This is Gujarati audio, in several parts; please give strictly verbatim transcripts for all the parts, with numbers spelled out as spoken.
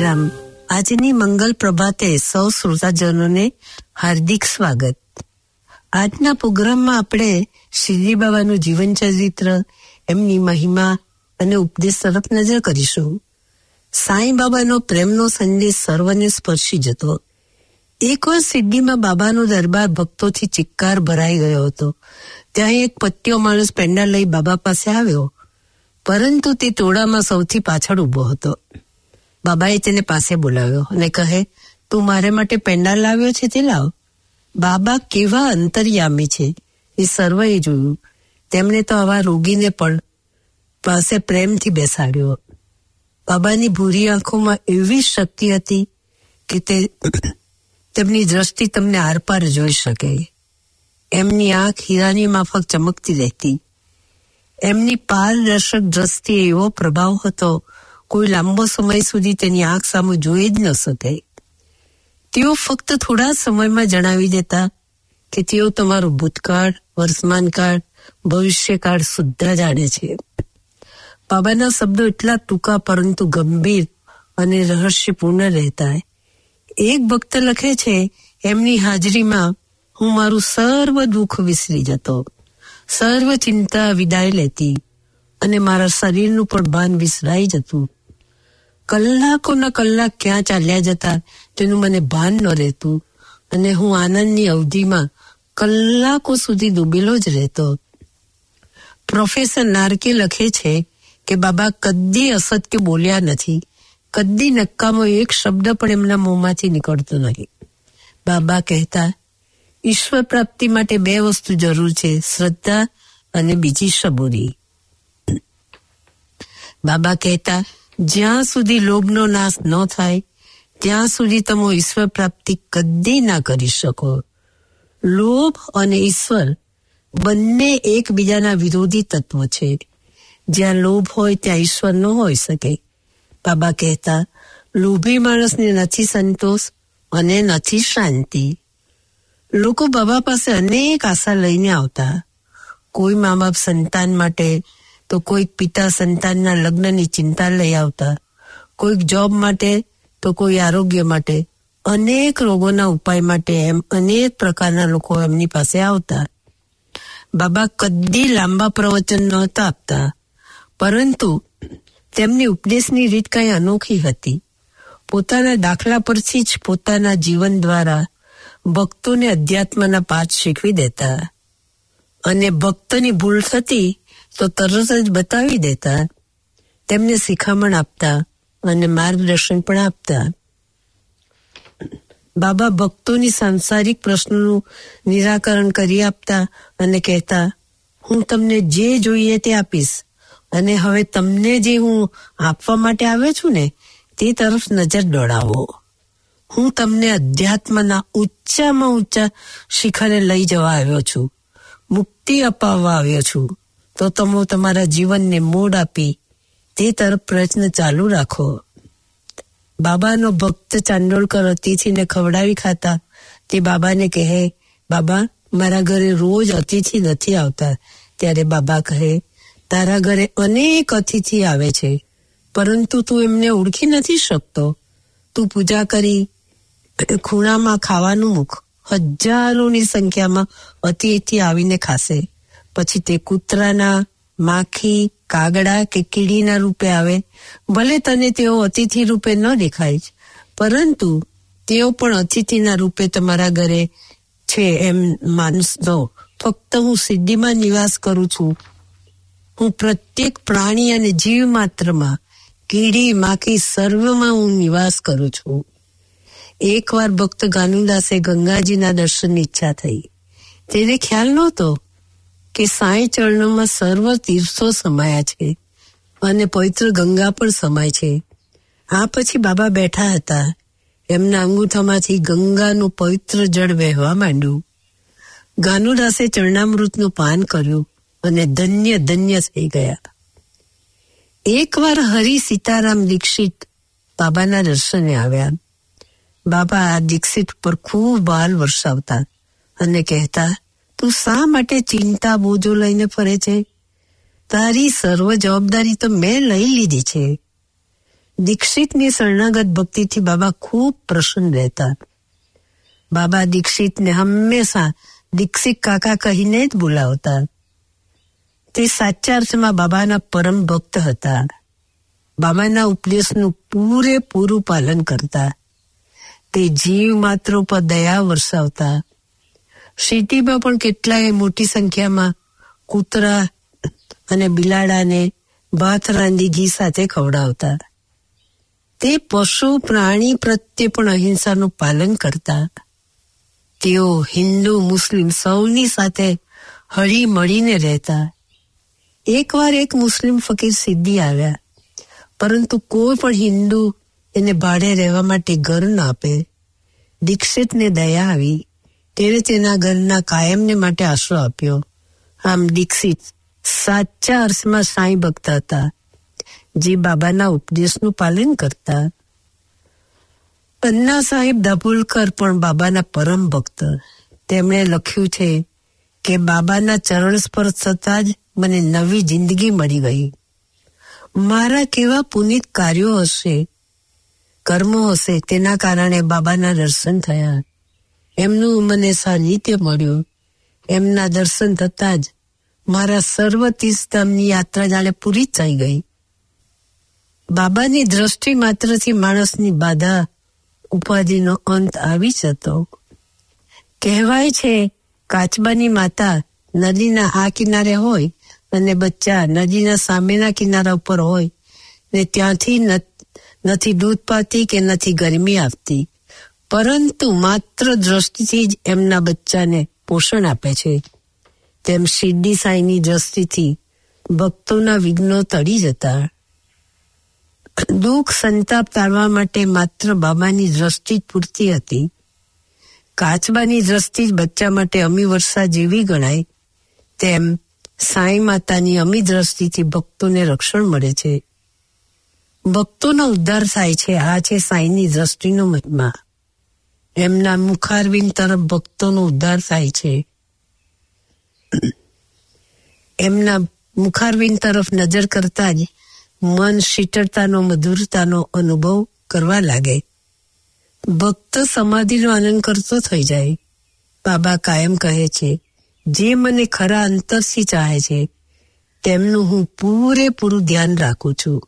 સીતારામ. આજની મંગલ પ્રભાતે સૌ શ્રોતાજનોને હાર્દિક સ્વાગત. આજના પ્રોગ્રામમાં આપણે શિરડી બાબાનું જીવન ચરિત્ર, એમની મહિમા અને ઉપદેશ તરફ નજર કરીશું. સાંઈ બાબાનો પ્રેમનો સંદેશ સર્વને સ્પર્શી જતો. એકવાર શિરડીમાં બાબાનો દરબાર ભક્તોથી ચિક્કાર ભરાઈ ગયો હતો. ત્યાં એક પત્યો માણસ પેંડા લઈ બાબા પાસે આવ્યો, પરંતુ તે ટોળામાં સૌથી પાછળ ઉભો હતો. બાબાએ તેને પાસે બોલાવ્યો અને કહે, તું મારે માટે પેંડા લાવ્યો છે તે લાવ. બાબા કેવા અંતર્યામી છે એ સર્વએ જોયું. તેમણે તો આવા રોગીને પણ પાસે પ્રેમથી બેસાડ્યો. બાબાની ભૂરી આંખોમાં એવી શક્તિ હતી કે તે તેમની દ્રષ્ટિ તમને આરપાર જોઈ શકે. એમની આંખ હીરાની માફક ચમકતી રહેતી. એમની પારદર્શક દ્રષ્ટિ એવો પ્રભાવ હતો, કોઈ લાંબો સમય સુધી તેની આંખ સામે જોઈ જ ન શકે. તેઓ ફક્ત થોડા સમયમાં જણાવી દેતા કે તેઓ તમારું ભૂતકાળ, વર્તમાનકાળ, ભવિષ્યકાળ સુદ્ધા જાણે છે. બાબાના શબ્દો એટલા ટૂંકા પરંતુ ગંભીર અને રહસ્યપૂર્ણ રહેતા. એક ભક્ત લખે છે, એમની હાજરીમાં હું મારું સર્વ દુઃખ વિસરી જતો, સર્વ ચિંતા વિદાય લેતી અને મારા શરીરનું પણ ભાન વિસરાઈ જતું. કલાકોના કલાક ક્યાં ચાલ્યા જતા તેનું મને ભાન ન રહેતું અને હું આનંદની અવધિમાં કલાકો સુધી ડૂબેલો જ રહેતો. પ્રોફેસર નાર્કે લખે છે કે બાબા કદી અસત્ય બોલ્યા નથી, કદી નક્કામો એક શબ્દ પણ એમના મોંમાંથી નીકળતો નહીં. બાબા કહેતા, ઈશ્વર પ્રાપ્તિ માટે બે વસ્તુ જરૂર છે, શ્રદ્ધા અને બીજી સબૂરી. બાબા કહેતા, જ્યાં સુધી લોભનો નાશ ન થાય ત્યાં સુધી તમે ઈશ્વર પ્રાપ્તિ કદી ના કરી શકો. લોભ અને ઈશ્વર બંને એકબીજાના વિરોધી તત્વો છે. જ્યાં લોભ હોય ત્યાં ઈશ્વર ન હોઈ શકે. બાબા કહેતા, લોભી માણસને નથી સંતોષ અને નથી શાંતિ. લોકો બાબા પાસે અનેક આશા લઈને આવતા. કોઈ મા બાપ સંતાન માટે, તો કોઈક પિતા સંતાનના લગ્નની ચિંતા લઈ આવતા, કોઈક જોબ માટે, તો કોઈ આરોગ્ય માટે, અનેક રોગોના ઉપાય માટે. એમ અનેક પ્રકારના લોકો એમની પાસે આવતા. બાબા કદી લાંબા પ્રવચન નહોતા આપતા, પરંતુ તેમની ઉપદેશની રીત કઈ અનોખી હતી. પોતાના દાખલા પરથી જ પોતાના જીવન દ્વારા ભક્તોને અધ્યાત્મના પાઠ શીખવી દેતા અને ભક્તની ભૂલ થતી તો તરત જ બતાવી દેતા. તેમને શિખામણ આપતા અને માર્ગદર્શન પણ આપતા. બાબા ભક્તોની સાંસારિક પ્રશ્નોનું નિરાકરણ કરી આપતા અને કહેતા, હું તમને જે જોઈએ તે આપીશ અને હવે તમને જે હું આપવા માટે આવ્યો છું ને તે તરફ નજર દોડાવો. હું તમને અધ્યાત્મના ઊંચામાં ઊંચા શિખરે લઈ જવા આવ્યો છું, મુક્તિ અપાવવા આવ્યો છું. તો તમે તમારા જીવનને મોડ આપી તે તરફ પ્રયત્ન ચાલુ રાખો. બાબાનો ભક્ત ચાંદોળકર અતિથિને ખવડાવી ખાતા. તે બાબાને કહે, બાબા મારા ઘરે રોજ અતિથિ નથી આવતા. ત્યારે બાબા કહે, તારા ઘરે અનેક અતિથિ આવે છે, પરંતુ તું એમને ઓળખી નથી શકતો. તું પૂજા કરી ખૂણામાં ખાવાનું મૂક, હજારોની સંખ્યામાં અતિથિ આવીને ખાશે. પછી તે કૂતરાના, માખી, કાગડા કે કીડીના રૂપે આવે. ભલે તને તેઓ અતિથિ રૂપે ન દેખાય, પરંતુ તેઓ પણ અતિથિના રૂપે તમારા ઘરે છે એમ માનશો. ફક્ત હું સિદ્ધિમાં નિવાસ કરું છું. હું પ્રત્યેક પ્રાણી અને જીવ માત્રમાં, કીડી, માખી સર્વમાં હું નિવાસ કરું છું. એકવાર ભક્ત ગાનુદાસે ગંગાજીના દર્શનની ઈચ્છા થઈ. તેને ખ્યાલ નહોતો કે સાંઈ ચરણોમાં સર્વ તીર્થો સમાયા છે અને પવિત્ર ગંગા પણ સમાય છે. આ પછી બાબા બેઠા હતા. એમના અંગૂઠામાંથી ગંગાનું પવિત્ર જળ વહેવા માંડ્યું. ગાનુદાસે ચરણામૃતનું પાન કર્યું અને ધન્ય ધન્ય થઈ ગયા. એકવાર હરિ સીતારામ દીક્ષિત બાબાના દર્શને આવ્યા. બાબા આ દીક્ષિત પર ખૂબ બાલ વરસાવતા અને કહેતા, તું શા માટે ચિંતા બોજો લઈને ફરે છે? તારી સર્વ જવાબદારી તો મેં લઈ લીધી છે. દીક્ષિતની શરણાગત ભક્તિથી બાબા ખૂબ પ્રસન્ન રહેતા. બાબા દીક્ષિતને હંમેશા દીક્ષિત કાકા કહીને જ બોલાવતા. તે સાચા અર્થમાં બાબાના પરમ ભક્ત હતા. બાબાના ઉપદેશનું પૂરેપૂરું પાલન કરતા. તે જીવ માત્ર પર દયા વરસાવતા. સિટીમાં પણ કેટલાય મોટી સંખ્યામાં કૂતરા અને બિલાડાને ભાત રાંધી ઘી સાથે ખવડાવતા. તે પશુ પ્રાણી પ્રત્યે પણ અહિંસાનું પાલન કરતા. તેઓ હિન્દુ મુસ્લિમ સૌની સાથે હળી મળીને રહેતા. એકવાર એક મુસ્લિમ ફકીર સિદ્ધી આવ્યા, પરંતુ કોઈ પણ હિન્દુ એને ભાડે રહેવા માટે ઘર ન આપે. દીક્ષિતને દયા આવી. તેણે તેના ઘરના કાયમને માટે આશરો આપ્યો. આમ દીક્ષિત સાચા અર્થમાં સાંઈ ભક્ત હતા, જે બાબાના ઉપદેશનું પાલન કરતા. અન્ના સાહેબ દાભોલકર પણ બાબાના પરમ ભક્ત. તેમણે લખ્યું છે કે બાબાના ચરણ સ્પર્શ થતાં જ મને નવી જિંદગી મળી ગઈ. મારા કેવા પુનિત કાર્યો હશે, કર્મો હશે, તેના કારણે બાબાના દર્શન થયા. એમનું મને સાનિધ્ય મળ્યું. એમના દર્શન થતાં જ મારા સર્વ તીર્થધામની યાત્રા જાણે પૂરી થઈ ગઈ. બાબાની દ્રષ્ટિ માત્રથી માણસની બાધા ઉપાધિનો અંત આવી જતો. કહેવાય છે કાચબાની માતા નદીના આ કિનારે હોય અને બચ્ચા નદીના સામેના કિનારા ઉપર હોય ને ત્યાંથી નથી દૂધ પાતી કે નથી ગરમી આપતી, પરંતુ માત્ર દ્રષ્ટિથી જ એમના બચ્ચાને પોષણ આપે છે. તેમ શિરડી સાંઈની દ્રષ્ટિથી ભક્તોના વિઘ્નો ટળી જતા. દુઃખ સંતાપ ટાળવા માટે માત્ર બાબાની દ્રષ્ટિ જ પૂરતી હતી. કાચબાની દ્રષ્ટિ જ બચ્ચા માટે અમી વર્ષા જેવી ગણાય, તેમ સાંઈ માતાની અમી દ્રષ્ટિથી ભક્તોને રક્ષણ મળે છે. ભક્તોનો ઉદ્ધાર થાય છે. આ છે સાંઈની દ્રષ્ટિનો મહિમા. એમના મુખારવિંદ તરફ ભક્તોનો ઉદ્ધાર થાય છે. એમના મુખારવિંદ તરફ નજર કરતા જ મન શીતળતાનો મધુરતાનો અનુભવ કરવા લાગે. ભક્ત સમાધિનો આનંદ કરતો થઈ જાય. બાબા કાયમ કહે છે, જે મને ખરા અંતરથી ચાહે છે તેમનું હું પૂરેપૂરું ધ્યાન રાખું છું.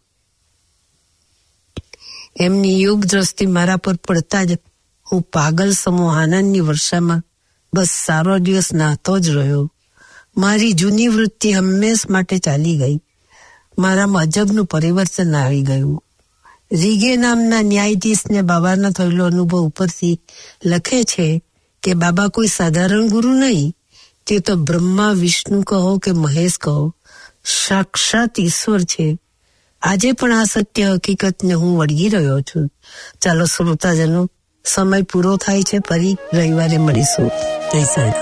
એમની યોગ દ્રષ્ટિ મારા પર પડતા જ હું પાગલ સમો આનંદની વર્ષામાં બસ સારો દિવસ નાહતો જ રહ્યો. મારી જૂની વૃત્તિ હંમેશ માટે ચાલી ગઈ. મારામાં અજબનું પરિવર્તન આવી ગયું. રીગે નામના ન્યાયાધીશને બાબાના થયેલો અનુભવ ઉપરથી લખે છે કે બાબા કોઈ સાધારણ ગુરુ નહીં, તે તો બ્રહ્મા વિષ્ણુ કહો કે મહેશ કહો, સાક્ષાત ઈશ્વર છે. આજે પણ આ સત્ય હકીકતને હું વળગી રહ્યો છું. ચાલો શ્રોતાજનો, સમય પૂરો થાય છે. ફરી રવિવારે મળીશું. જય સાંઈ.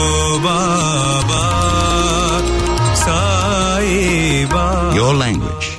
Your language.